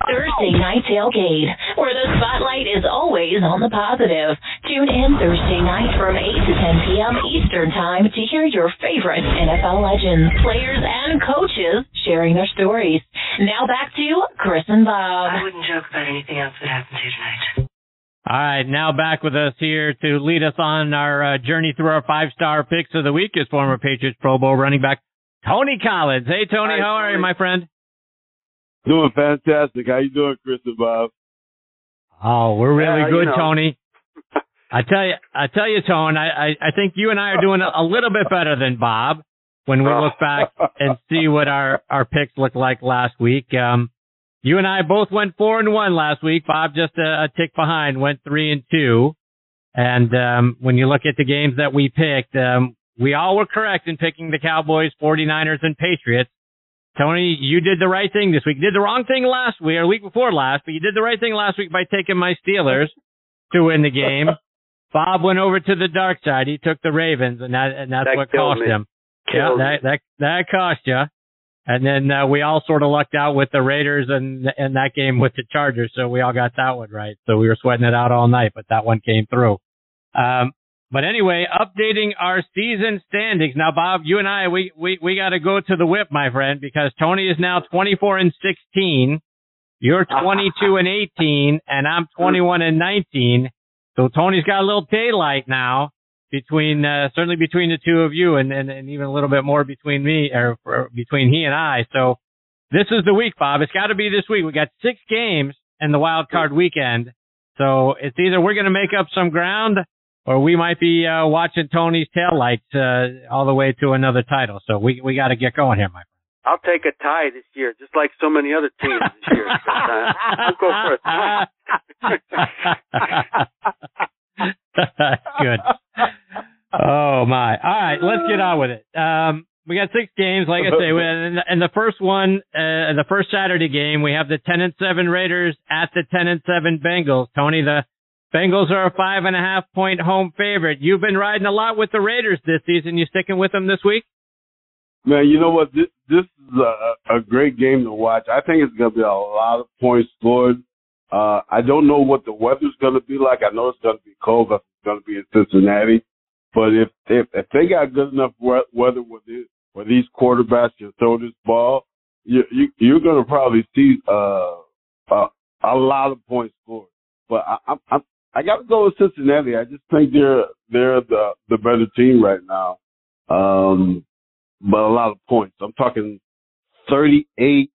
Thursday Night Tailgate, where the spotlight is always on the positive. Tune in Thursday night from 8 to 10 p.m. Eastern Time to hear your favorite NFL legends, players, and coaches sharing their stories. Now back to Chris and Bob. I wouldn't joke about anything else that happens here tonight. All right, now back with us here to lead us on our journey through our five-star picks of the week is former Patriots Pro Bowl running back Tony Collins. Hey, Tony, Hi, how are you, my friend? Doing fantastic. How you doing, Chris and Bob? Oh, we're really good, you know. Tony. I tell you, Tone, I think you and I are doing a little bit better than Bob when we look back and see what our picks looked like last week. You and I both went 4-1 last week. Bob just a tick behind, went 3-2. And when you look at the games that we picked, we all were correct in picking the Cowboys, 49ers, and Patriots. Tony, you did the right thing this week. You did the wrong thing last week, or the week before last, but you did the right thing last week by taking my Steelers to win the game. Bob went over to the dark side. He took the Ravens, and that's what cost him. Yeah, that cost you. And then we all sort of lucked out with the Raiders and that game with the Chargers, so we all got that one right. So we were sweating it out all night, but that one came through. But anyway, updating our season standings. Now, Bob, you and I, we got to go to the whip, my friend, because Tony is now 24-16. You're 22-18, and I'm 21-19. So Tony's got a little daylight now between, certainly between the two of you, and even a little bit more between me, or between he and I. So this is the week, Bob. It's got to be this week. We got 6 games in the wild card weekend. So it's either we're going to make up some ground, or we might be watching Tony's taillights all the way to another title. So we got to get going here, my friend. I'll take a tie this year, just like so many other teams this year. I'll go first. Good. Oh, my. All right, let's get on with it. We got 6 games. Like I say, in the first one, the first Saturday game, we have the 10-7 Raiders at the 10-7 Bengals. Tony, the Bengals are a 5.5-point home favorite. You've been riding a lot with the Raiders this season. You sticking with them this week? Man, you know what? This is a great game to watch. I think it's going to be a lot of points scored. I don't know what the weather's going to be like. I know it's going to be cold. It's going to be in Cincinnati. But if they got good enough weather where these quarterbacks can throw this ball, you're going to probably see a lot of points scored. But I got to go with Cincinnati. I just think they're the better team right now. But a lot of points. I'm talking 38-34.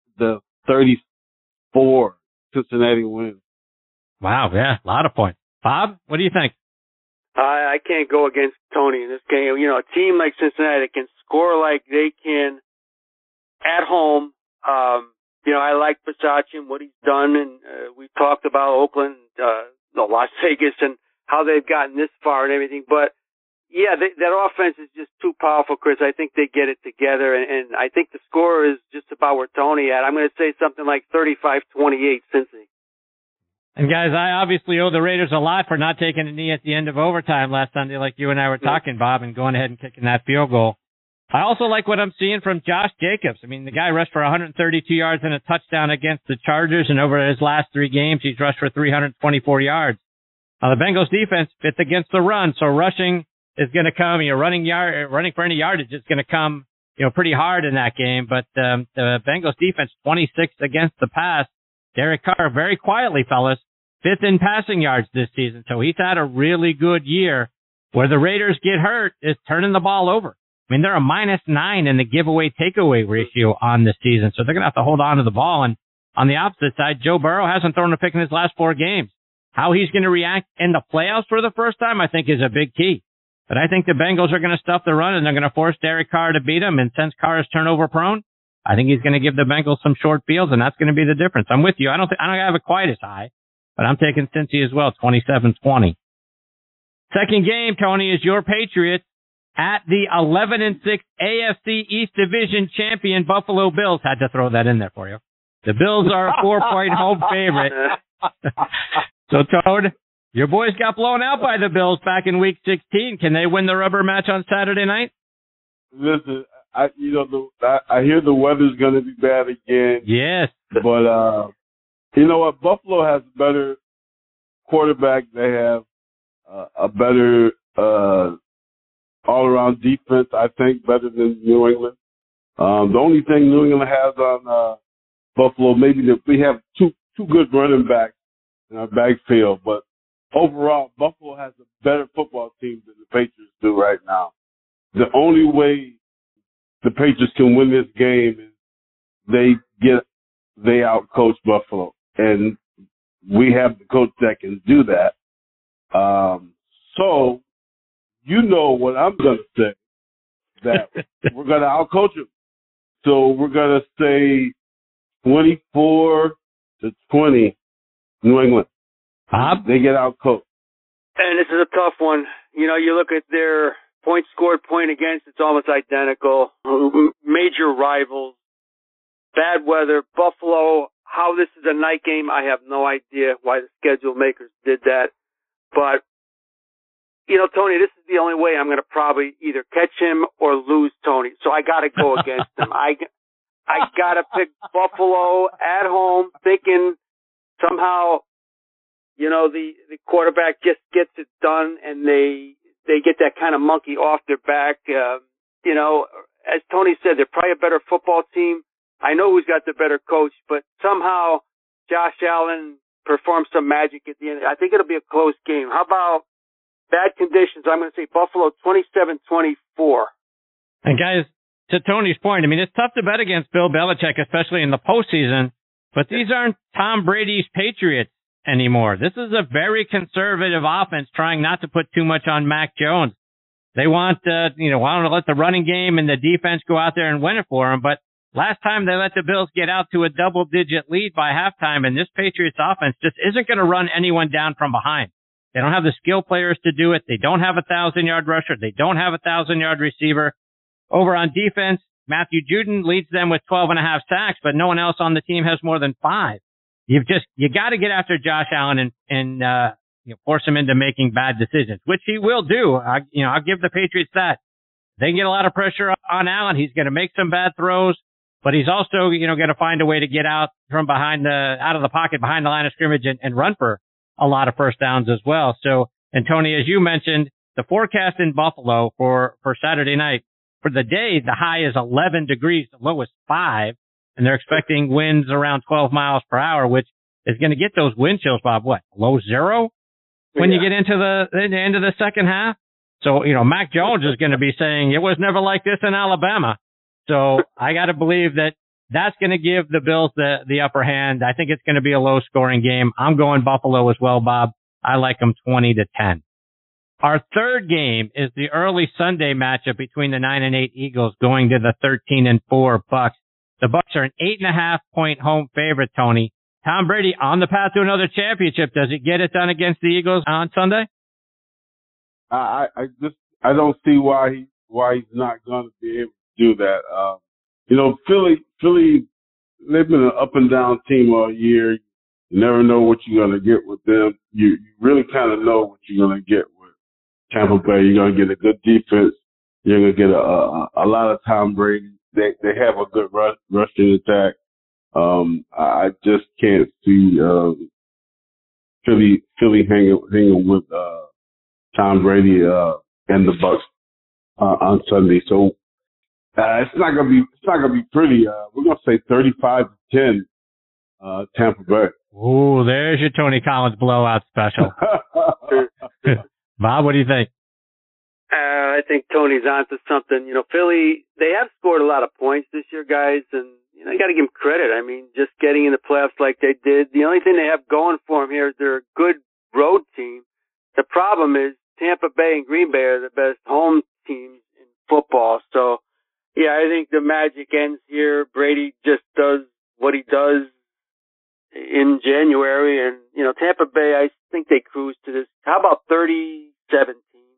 Cincinnati wins. Wow, yeah, a lot of points. Bob, what do you think? I can't go against Tony in this game. You know, a team like Cincinnati can score like they can at home. You know, I like Versace and what he's done, and we've talked about Oakland, Las Vegas, and how they've gotten this far and everything. But yeah, that offense is just too powerful, Chris. I think they get it together, and I think the score is just about where Tony at. I'm going to say something like 35-28, Cincy. And guys, I obviously owe the Raiders a lot for not taking a knee at the end of overtime last Sunday, like you and I were talking, Bob, and going ahead and kicking that field goal. I also like what I'm seeing from Josh Jacobs. I mean, the guy rushed for 132 yards and a touchdown against the Chargers, and over his last 3 games, he's rushed for 324 yards. The Bengals defense fits against the run, so rushing is going to come, running for any yardage is going to come, pretty hard in that game. But the Bengals defense, 26th against the pass. Derek Carr, very quietly, fellas, 5th in passing yards this season. So he's had a really good year. Where the Raiders get hurt is turning the ball over. I mean, they're a -9 in the giveaway-takeaway ratio on this season. So they're going to have to hold on to the ball. And on the opposite side, Joe Burrow hasn't thrown a pick in his last 4 games. How he's going to react in the playoffs for the first time, I think, is a big key. But I think the Bengals are going to stuff the run, and they're going to force Derek Carr to beat him. And since Carr is turnover prone, I think he's going to give the Bengals some short fields, and that's going to be the difference. I'm with you. I don't have it quite as high, but I'm taking Cincy as well, 27-20. Second game, Tony, is your Patriots at the 11-6 AFC East Division champion Buffalo Bills. Had to throw that in there for you. The Bills are a 4-point home favorite. So, Toad, your boys got blown out by the Bills back in Week 16. Can they win the rubber match on Saturday night? Listen, I hear the weather's going to be bad again. Yes. But You know what? Buffalo has a better quarterback. They have a better all-around defense, I think, better than New England. The only thing New England has on Buffalo, maybe that we have two good running backs in our backfield, but overall, Buffalo has a better football team than the Patriots do right now. The only way the Patriots can win this game is they out-coach Buffalo, and we have the coach that can do that. So, you know what I'm going to say, that we're going to out-coach them. So we're going to say 24-20, New England. Bob? They get out-coached. And this is a tough one. You know, you look at their point scored, point against, it's almost identical. Major rivals. Bad weather. Buffalo, how this is a night game, I have no idea why the schedule makers did that. But, you know, Tony, this is the only way I'm going to probably either catch him or lose Tony. So I got to go against him. I got to pick Buffalo at home, thinking somehow, you know, the quarterback just gets it done and they get that kind of monkey off their back. You know, as Tony said, they're probably a better football team. I know who's got the better coach, but somehow Josh Allen performs some magic at the end. I think it'll be a close game. How about bad conditions? I'm going to say Buffalo 27-24. And guys, to Tony's point, I mean, it's tough to bet against Bill Belichick, especially in the postseason, but these aren't Tom Brady's Patriots anymore. This is a very conservative offense trying not to put too much on Mac Jones. They want to let the running game and the defense go out there and win it for them, but last time they let the Bills get out to a double-digit lead by halftime, and this Patriots offense just isn't going to run anyone down from behind. They don't have the skill players to do it. They don't have a 1,000-yard rusher. They don't have a 1,000-yard receiver. Over on defense, Matthew Judon leads them with 12.5 sacks, but no one else on the team has more than 5. You got to get after Josh Allen and force him into making bad decisions, which he will do. I'll give the Patriots that. They can get a lot of pressure on Allen. He's going to make some bad throws. But he's also, going to find a way to get out of the pocket behind the line of scrimmage and run for a lot of first downs as well. So, and Tony, as you mentioned, the forecast in Buffalo for Saturday night, for the day, the high is 11 degrees, the low is 5, and they're expecting winds around 12 miles per hour, which is going to get those wind chills, Bob, low 0 when you get into the end of the second half? So, Mac Jones is going to be saying it was never like this in Alabama. So I got to believe that that's going to give the Bills the upper hand. I think it's going to be a low scoring game. I'm going Buffalo as well, Bob. I like them 20-10. Our third game is the early Sunday matchup between the 9-8 Eagles going to the 13-4 Bucks. The Bucks are an 8.5-point home favorite, Tony. Tom Brady on the path to another championship. Does he get it done against the Eagles on Sunday? I don't see why he's not going to be able to do that. Philly, they've been an up and down team all year. You never know what you're going to get with them. You really kind of know what you're going to get with Tampa Bay. You're going to get a good defense. You're going to get a lot of Tom Brady. They have a good rushing attack. I just can't see Philly hanging with Tom Brady and the Bucks on Sunday. So it's not gonna be pretty. We're gonna say 35-10 Tampa Bay. Ooh, there's your Tony Collins blowout special. Bob, what do you think? I think Tony's onto something. Philly, they have scored a lot of points this year, guys, and you got to give them credit. I mean, just getting in the playoffs like they did. The only thing they have going for them here is they're a good road team. The problem is Tampa Bay and Green Bay are the best home teams in football. So, yeah, I think the magic ends here. Brady just does what he does in January, and Tampa Bay, I think they cruise to this. How about 30-17?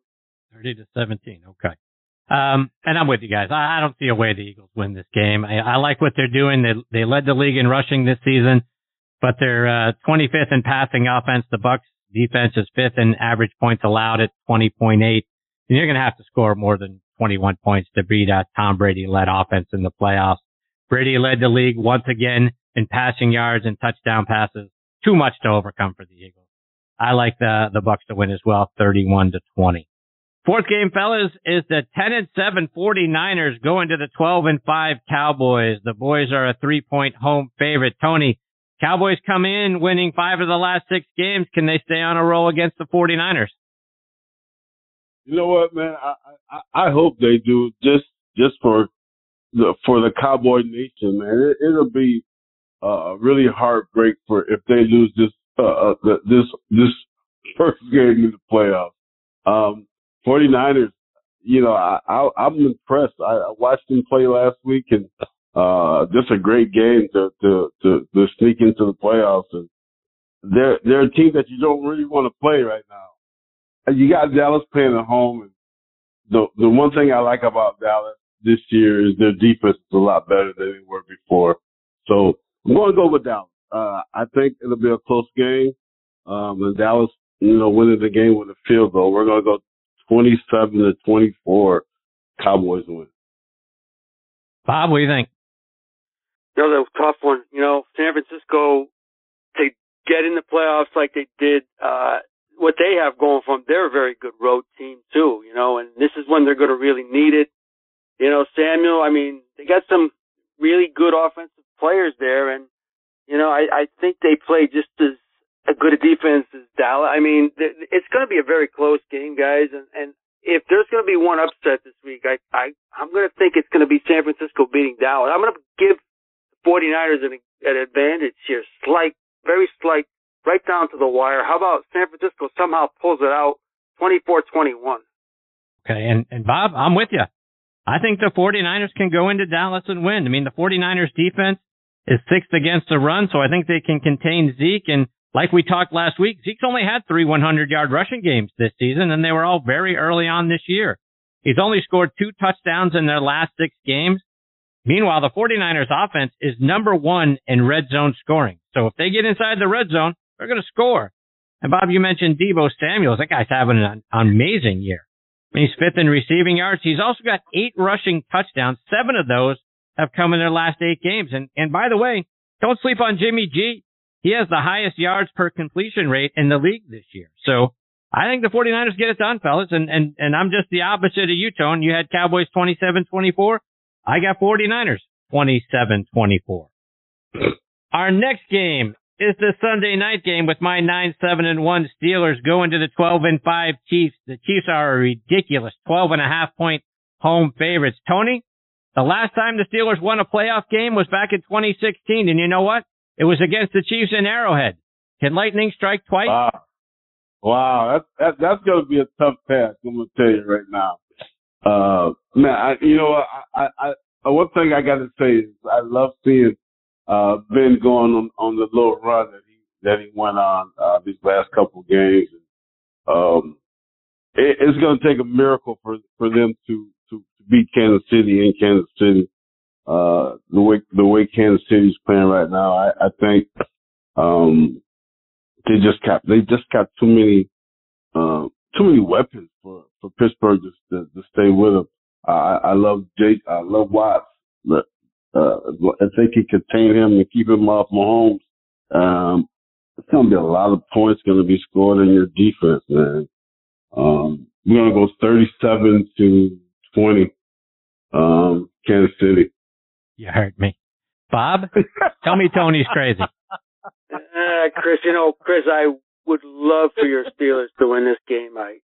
30-17, okay. And I'm with you guys. I don't see a way the Eagles win this game. I like what they're doing. They led the league in rushing this season, but they're 25th in passing offense. The Bucks defense is 5th in average points allowed at 20.8. And you're going to have to score more than 21 points to beat a Tom Brady-led offense in the playoffs. Brady led the league once again in passing yards and touchdown passes. Too much to overcome for the Eagles. I like the Bucs to win as well, 31-20. Fourth game, fellas, is the 10-7 49ers going to the 12-5 Cowboys. The boys are a 3-point home favorite. Tony, Cowboys come in winning 5 of the last 6 games. Can they stay on a roll against the 49ers? You know what, man? I hope they do. Just for the Cowboy Nation, man. It'll be a really heartbreak for if they lose this first game in the playoffs. 49ers, you know, I'm impressed. I watched them play last week, and just a great game to sneak into the playoffs. And they're a team that you don't really want to play right now. And you got Dallas playing at home, and the one thing I like about Dallas this year is their defense is a lot better than they were before. So I'm going to go with Dallas. I think it'll be a close game. And Dallas, you know, winning the game with a field goal. We're going to go 27-24. Cowboys win. Bob, what do you think? You know, the tough one. You know, San Francisco, to get in the playoffs like they did, what they have going for them, they're a very good road team too, you know, and this is when they're going to really need it. You know, Samuel, I mean, they got some really good offensive players there, and, you know, I think they play just as a good a defense as Dallas. I mean, it's going to be a very close game, guys, and if there's going to be one upset this week, I'm going to think it's going to be San Francisco beating Dallas. I'm going to give the 49ers an advantage here, slight, very slight, right down to the wire. How about San Francisco somehow pulls it out 24-21? Okay, and Bob, I'm with you. I think the 49ers can go into Dallas and win. I mean, the 49ers defense is 6th against the run, so I think they can contain Zeke. And like we talked last week, Zeke's only had 3 100-yard rushing games this season, and they were all very early on this year. He's only scored 2 touchdowns in their last 6 games. Meanwhile, the 49ers offense is number 1 in red zone scoring. So if they get inside the red zone, they're going to score. And Bob, you mentioned Deebo Samuel. That guy's having an amazing year. I mean, he's 5th in receiving yards. He's also got 8 rushing touchdowns. 7 of those have come in their last 8 games. And by the way, don't sleep on Jimmy G. He has the highest yards per completion rate in the league this year. So I think the 49ers get it done, fellas. And I'm just the opposite of you, Tone. You had Cowboys 27-24. I got 49ers 27-24. Our next game is the Sunday night game with my 9-7-1 Steelers going to the 12-5 Chiefs. The Chiefs are a ridiculous 12.5-point home favorites. Tony, the last time the Steelers won a playoff game was back in 2016, and you know what? It was against the Chiefs in Arrowhead. Can lightning strike twice? Wow, that's going to be a tough task. I'm going to tell you right now. Man, one thing I got to say is I love seeing Ben going on the little run that he went on these last couple of games. It's going to take a miracle for them to beat Kansas City in Kansas City. The way Kansas City's playing right now, I think they just got too many weapons for Pittsburgh to stay with them. I love Watts. But if they can contain him and keep him off Mahomes, it's going to be a lot of points going to be scored in your defense, man. We're going to go 37-20, Kansas City. You hurt me. Bob, tell me Tony's crazy. Chris, I would love for your Steelers to win this game.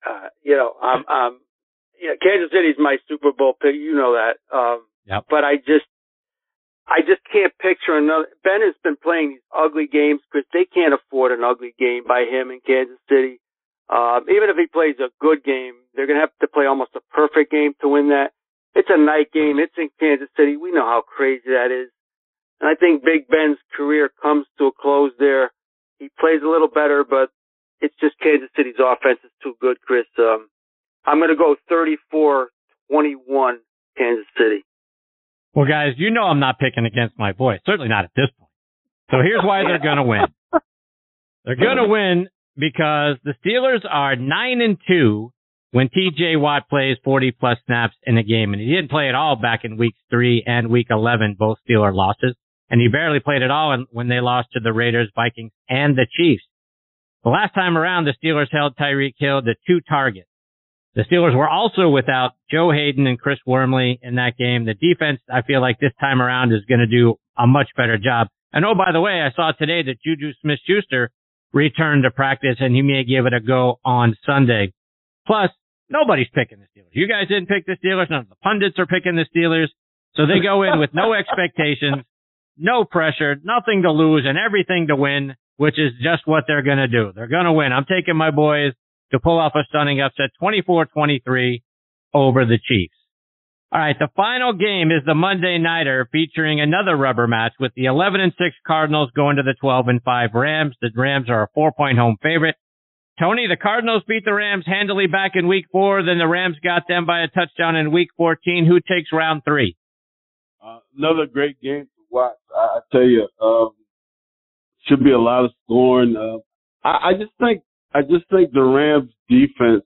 Kansas City's my Super Bowl pick. You know that. Yep. But I just can't picture another. Ben has been playing these ugly games, Chris. They can't afford an ugly game by him in Kansas City. Even if he plays a good game, they're going to have to play almost a perfect game to win that. It's a night game. It's in Kansas City. We know how crazy that is. And I think Big Ben's career comes to a close there. He plays a little better, but it's just Kansas City's offense is too good, Chris. I'm going to go 34-21 Kansas City. Well, guys, you know I'm not picking against my boys. Certainly not at this point. So here's why they're going to win. They're going to win because the Steelers are 9-2 when T.J. Watt plays 40-plus snaps in a game. And he didn't play at all back in weeks 3 and week 11, both Steeler losses. and he barely played at all when they lost to the Raiders, Vikings, and the Chiefs. The last time around, the Steelers held Tyreek Hill to 2 targets. The Steelers were also without Joe Hayden and Chris Wormley in that game. The defense, I feel like this time around, is going to do a much better job. And oh, by the way, I saw today that Juju Smith-Schuster returned to practice, and he may give it a go on Sunday. Plus, nobody's picking the Steelers. You guys didn't pick the Steelers. None of the pundits are picking the Steelers. So they go in with no expectations, no pressure, nothing to lose, and everything to win, which is just what they're going to do. They're going to win. I'm taking my boys to pull off a stunning upset, 24-23 over the Chiefs. All right, the final game is the Monday Nighter featuring another rubber match with the 11-6 Cardinals going to the 12-5 Rams. The Rams are a 4-point home favorite. Tony, the Cardinals beat the Rams handily back in week 4. Then the Rams got them by a touchdown in week 14. Who takes round 3? Another great game to watch. I tell you, should be a lot of scoring. I just think the Rams defense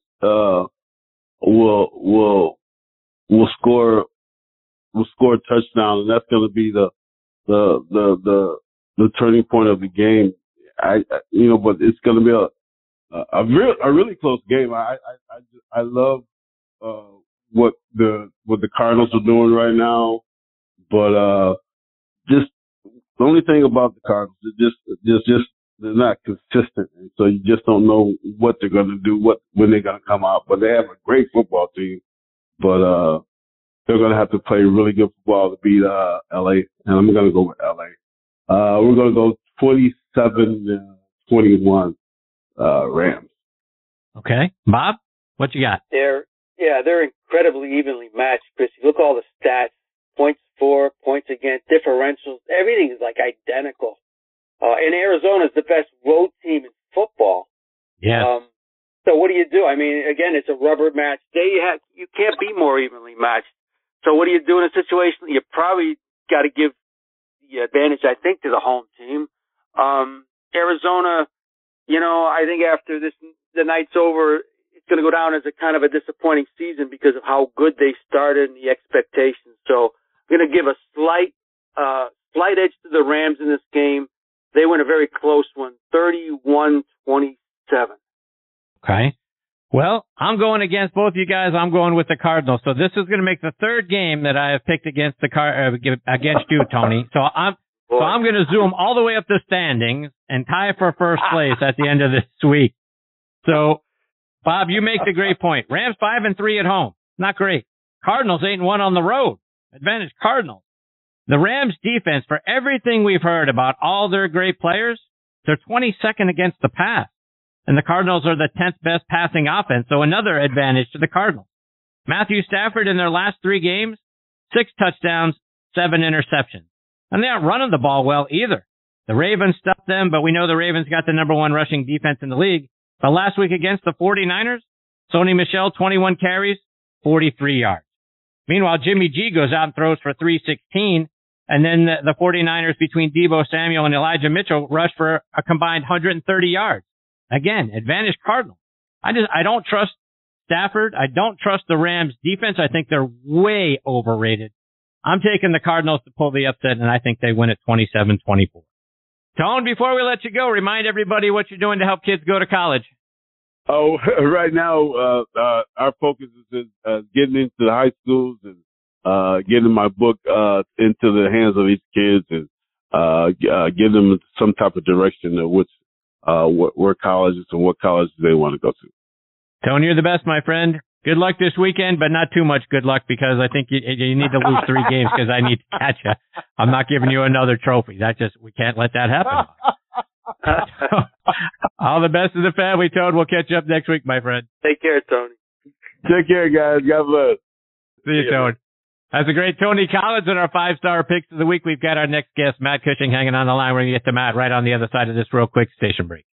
will score a touchdown, and that's going to be the turning point of the game. But it's going to be a really close game. I love what the Cardinals are doing right now, but just the only thing about the Cardinals is they're not consistent, and so you just don't know what they're going to do, when they're going to come out. But they have a great football team, but they're going to have to play really good football to beat LA, and I'm going to go with LA. We're going to go 27-21 Rams. Okay, Bob, what you got? They're incredibly evenly matched, Chris. You look at all the stats, points for, points against, differentials, everything is like identical. And Arizona's the best road team in football. Yeah. So what do? I mean, again, it's a rubber match. You can't be more evenly matched. So what do you do in a situation? You probably got to give the advantage, I think, to the home team. Arizona, I think after the night's over, it's going to go down as a kind of a disappointing season because of how good they started and the expectations. So I'm going to give a slight edge to the Rams in this game. They win a very close one, 31-27. Okay. Well, I'm going against both you guys. I'm going with the Cardinals. So this is going to make the third game that I have picked against against you, Tony. So I'm going to zoom all the way up the standings and tie for first place at the end of this week. So, Bob, you make the great point. Rams 5-3 at home. Not great. Cardinals 8-1 on the road. Advantage Cardinals. The Rams defense, for everything we've heard about all their great players, they're 22nd against the pass. And the Cardinals are the 10th best passing offense, so another advantage to the Cardinals. Matthew Stafford in their last 3 games, 6 touchdowns, 7 interceptions. And they aren't running the ball well either. The Ravens stuffed them, but we know the Ravens got the number 1 rushing defense in the league. But last week against the 49ers, Sony Michel, 21 carries, 43 yards. Meanwhile, Jimmy G goes out and throws for 316. And then the 49ers between Deebo Samuel and Elijah Mitchell rush for a combined 130 yards. Again, advantage Cardinals. I don't trust Stafford. I don't trust the Rams defense. I think they're way overrated. I'm taking the Cardinals to pull the upset, and I think they win at 27-24. Tone, before we let you go, remind everybody what you're doing to help kids go to college. Oh, right now, our focus is getting into the high schools and getting my book into the hands of these kids and give them some type of direction of where colleges and what colleges they want to go to. Tony, you're the best, my friend. Good luck this weekend, but not too much good luck because I think you need to lose 3 games because I need to catch you. I'm not giving you another trophy. We can't let that happen. All the best to the family, Toad. We'll catch you up next week, my friend. Take care, Tony. Take care, guys. God bless. See you, Toad. That's a great Tony Collins in our 5-star picks of the week. We've got our next guest, Matt Cushing, hanging on the line. We're going to get to Matt right on the other side of this real quick station break.